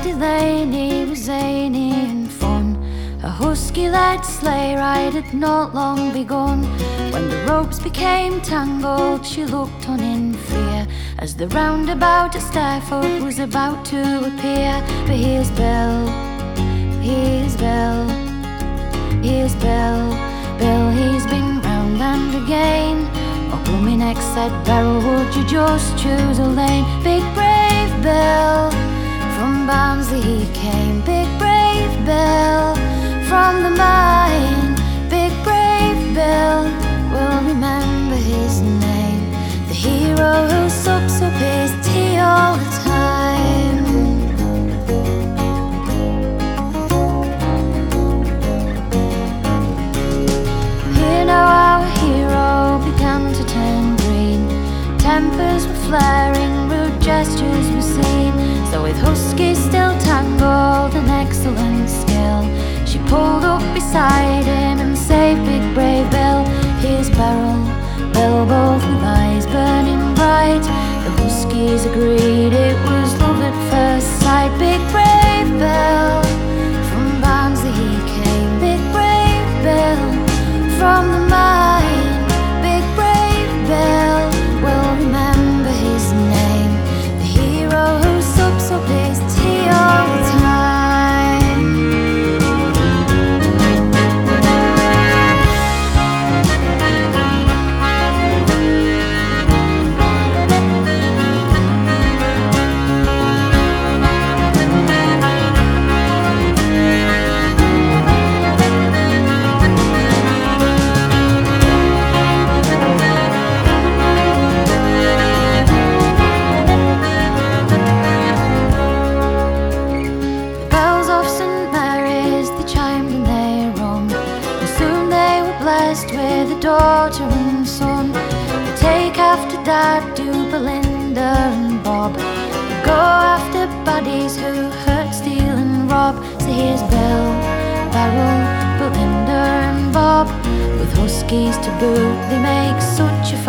Delaney was zany and fun. A husky-led sleigh ride had not long begun. When the ropes became tangled, she looked on in fear as the roundabout at Stairfoot was about to appear. But here's Bill, here's Bill, here's Bill. Bill, he's been round and again. Oh, blooming ex said, Beryl, would you just choose a lane? Big brave Bill, from Barnsley he came. Big brave Bill, from the mine. Big brave Bill, we'll remember his name. The hero who sups up his tea all the time. Here now our hero began to turn green. Tempers were flaring, rude gestures were seen. So with huskies still tangled and excellent skill, she pulled up beside him and saved big brave Bill. Here's Beryl, Bill, both with eyes burning bright. The huskies agreed it was love at first sight. Big brave Bill, from Barnsley he came. Big brave Bill, from the mine. Big brave Bill, we'll remember his name. The hero who sups up his tea all the time. With a daughter and son, they take after Dad, do Belinda and Bob. They go after baddies who hurt, steal and rob. So here's Bill, Beryl, Belinda and Bob. With huskies to boot, they make such a